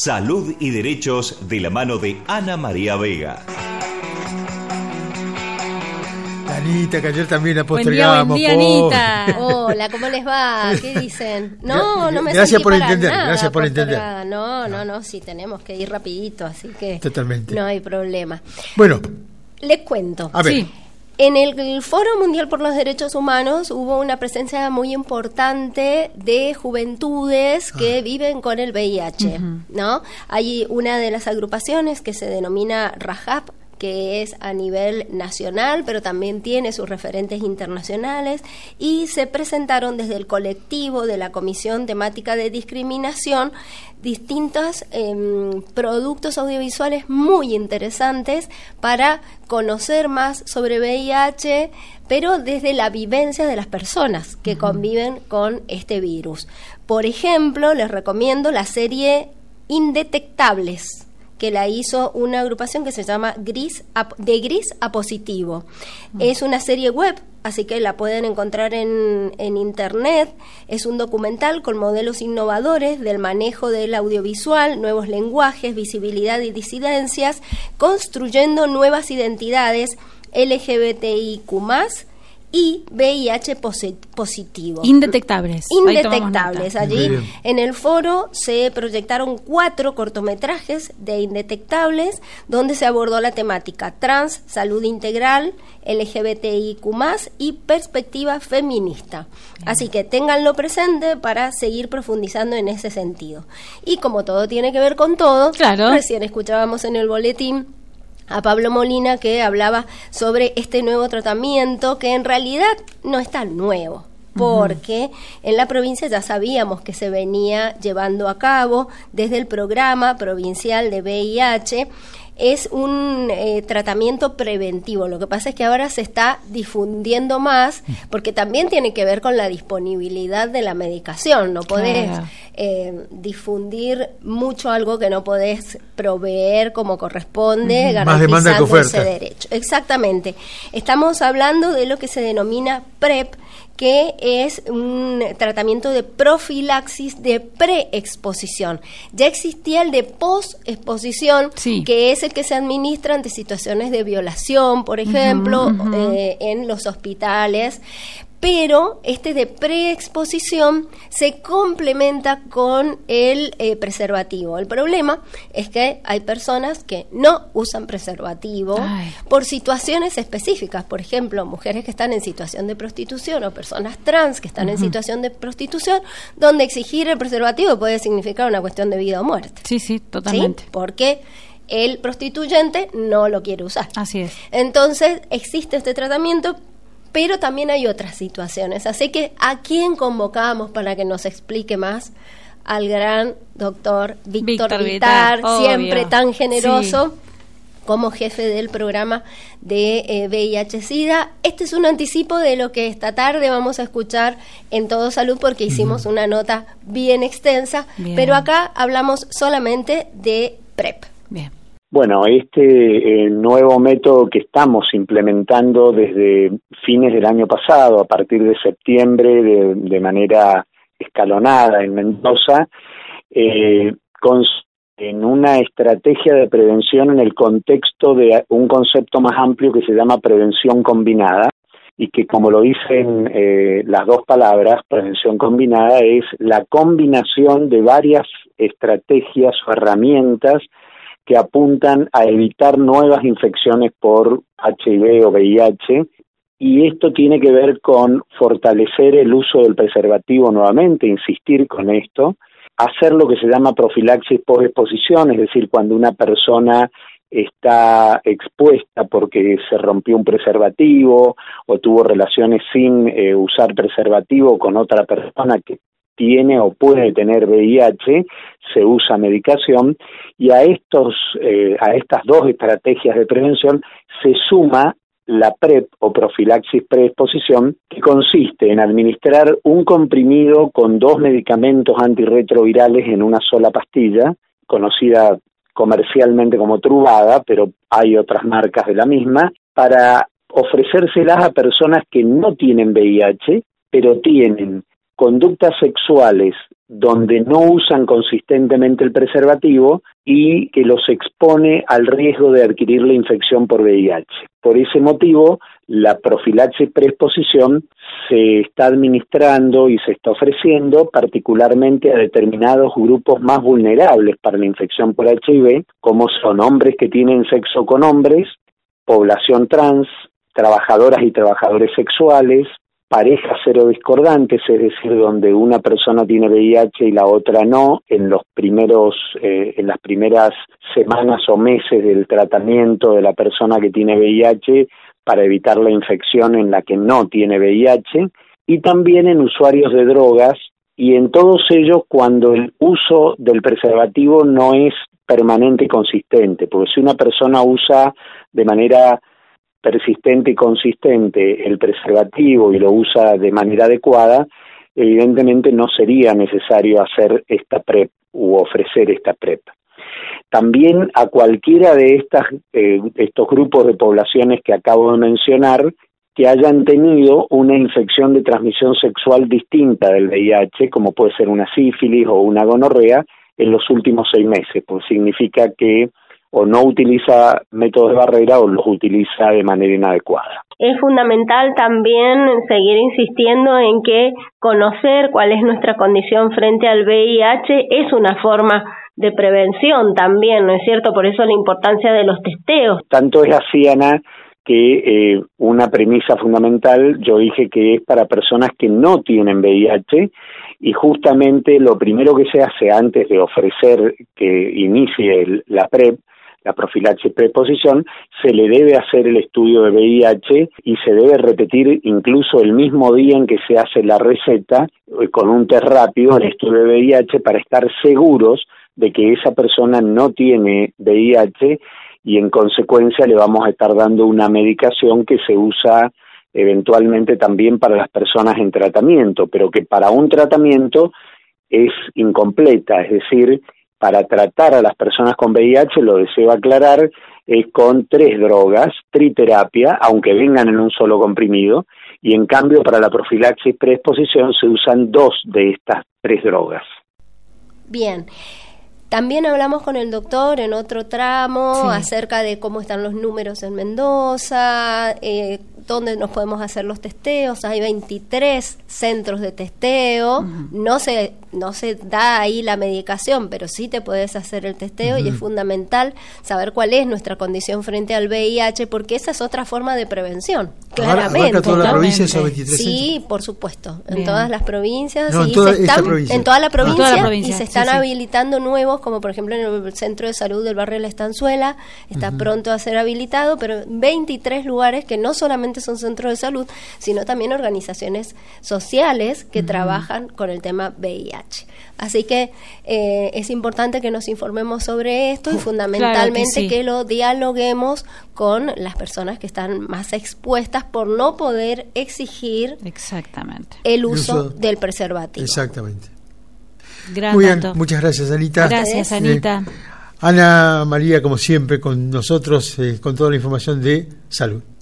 Salud y Derechos de la mano de Ana María Vega. Anita, que ayer también la postergábamos. Buen día, Anita. Hola, ¿cómo les va? ¿Qué dicen? No me gracias por para entender, nada gracias por entender. No, sí, tenemos que ir rapidito, así que totalmente. No hay problema. Bueno, les cuento. A ver. Sí. En el Foro Mundial por los Derechos Humanos hubo una presencia muy importante de juventudes que viven con el VIH, ¿no? Hay una de las agrupaciones que se denomina Rajab, que es a nivel nacional, pero también tiene sus referentes internacionales, y se presentaron desde el colectivo de la Comisión Temática de Discriminación distintos productos audiovisuales muy interesantes para conocer más sobre VIH, pero desde la vivencia de las personas que conviven con este virus. Por ejemplo, les recomiendo la serie Indetectables, que la hizo una agrupación que se llama De Gris a Positivo. Es una serie web, así que la pueden encontrar en internet. Es un documental con modelos innovadores del manejo del audiovisual, nuevos lenguajes, visibilidad y disidencias, construyendo nuevas identidades LGBTIQ+, y VIH positivo. Indetectables. Allí en el foro se proyectaron 4 cortometrajes de Indetectables, donde se abordó la temática trans, salud integral, LGBTIQ+, y perspectiva feminista. Así que ténganlo presente para seguir profundizando en ese sentido. Y como todo tiene que ver con todo, claro, recién escuchábamos en el boletín a Pablo Molina, que hablaba sobre este nuevo tratamiento, que en realidad no es tan nuevo, porque en la provincia ya sabíamos que se venía llevando a cabo desde el programa provincial de VIH. Es un tratamiento preventivo. Lo que pasa es que ahora se está difundiendo más, porque también tiene que ver con la disponibilidad de la medicación. No podés difundir mucho algo que no podés proveer como corresponde, garantizando ese derecho. Exactamente. Estamos hablando de lo que se denomina PrEP, que es un tratamiento de profilaxis de preexposición. Ya existía el de posexposición, que es el que se administra ante situaciones de violación, por ejemplo, en los hospitales. Pero este de preexposición se complementa con el preservativo. El problema es que hay personas que no usan preservativo por situaciones específicas. Por ejemplo, mujeres que están en situación de prostitución o personas trans que están en situación de prostitución, donde exigir el preservativo puede significar una cuestión de vida o muerte. Sí, totalmente. ¿Sí? Porque el prostituyente no lo quiere usar. Así es. Entonces, existe este tratamiento, pero también hay otras situaciones. Así que, ¿a quién convocamos para que nos explique más? Al gran doctor Víctor Vitar, siempre tan generoso, como jefe del programa de VIH-Sida. Este es un anticipo de lo que esta tarde vamos a escuchar en Todo Salud, porque hicimos una nota bien extensa, pero acá hablamos solamente de PrEP. Bien. Bueno, este nuevo método que estamos implementando desde fines del año pasado, a partir de septiembre, de manera escalonada en Mendoza, en una estrategia de prevención en el contexto de un concepto más amplio que se llama prevención combinada, y que, como lo dicen las dos palabras, prevención combinada, es la combinación de varias estrategias o herramientas que apuntan a evitar nuevas infecciones por HIV o VIH, y esto tiene que ver con fortalecer el uso del preservativo nuevamente, insistir con esto, hacer lo que se llama profilaxis post-exposición, es decir, cuando una persona está expuesta porque se rompió un preservativo o tuvo relaciones sin usar preservativo con otra persona que tiene o puede tener VIH, se usa medicación, y a estas dos estrategias de prevención se suma la PrEP o profilaxis preexposición, que consiste en administrar un comprimido con 2 medicamentos antirretrovirales en una sola pastilla, conocida comercialmente como Truvada, pero hay otras marcas de la misma, para ofrecérselas a personas que no tienen VIH, pero tienen conductas sexuales donde no usan consistentemente el preservativo y que los expone al riesgo de adquirir la infección por VIH. Por ese motivo, la profilaxis preexposición se está administrando y se está ofreciendo particularmente a determinados grupos más vulnerables para la infección por HIV, como son hombres que tienen sexo con hombres, población trans, trabajadoras y trabajadores sexuales, parejas serodiscordantes, es decir, donde una persona tiene VIH y la otra no, en las primeras semanas o meses del tratamiento de la persona que tiene VIH para evitar la infección en la que no tiene VIH, y también en usuarios de drogas, y en todos ellos cuando el uso del preservativo no es permanente y consistente, porque si una persona usa de manera persistente y consistente el preservativo y lo usa de manera adecuada, evidentemente no sería necesario hacer esta PrEP u ofrecer esta PrEP. También a cualquiera de estos grupos de poblaciones que acabo de mencionar que hayan tenido una infección de transmisión sexual distinta del VIH, como puede ser una sífilis o una gonorrea, en los últimos 6 meses, pues significa que o no utiliza métodos de barrera o los utiliza de manera inadecuada. Es fundamental también seguir insistiendo en que conocer cuál es nuestra condición frente al VIH es una forma de prevención también, ¿no es cierto? Por eso la importancia de los testeos. Tanto es así, Ana, que una premisa fundamental, yo dije que es para personas que no tienen VIH, y justamente lo primero que se hace antes de ofrecer que inicie la PrEP, la profilaxis preexposición, se le debe hacer el estudio de VIH y se debe repetir incluso el mismo día en que se hace la receta con un test rápido, el estudio de VIH, para estar seguros de que esa persona no tiene VIH y en consecuencia le vamos a estar dando una medicación que se usa eventualmente también para las personas en tratamiento, pero que para un tratamiento es incompleta, es decir, para tratar a las personas con VIH, lo deseo aclarar, es con 3 drogas, triterapia, aunque vengan en un solo comprimido, y en cambio para la profilaxis preexposición se usan 2 de estas 3 drogas. Bien. También hablamos con el doctor en otro tramo acerca de cómo están los números en Mendoza, dónde nos podemos hacer los testeos. Hay 23 centros de testeo, no se da ahí la medicación, pero sí te puedes hacer el testeo y es fundamental saber cuál es nuestra condición frente al VIH, porque esa es otra forma de prevención, claramente. ¿Abarca toda la provincia esos 23 centros? Sí, por supuesto, en todas las provincias, no, en toda la provincia, y se están habilitando nuevos, como por ejemplo en el Centro de Salud del barrio La Estanzuela, está pronto a ser habilitado, pero 23 lugares que no solamente son centros de salud, sino también organizaciones sociales que trabajan con el tema VIH. Así que es importante que nos informemos sobre esto y fundamentalmente que lo dialoguemos con las personas que están más expuestas por no poder exigir el uso del preservativo. Exactamente. Gran Muy dato. bien, muchas gracias, Anita. Gracias, Anita. Ana María, como siempre, con nosotros, con toda la información de salud.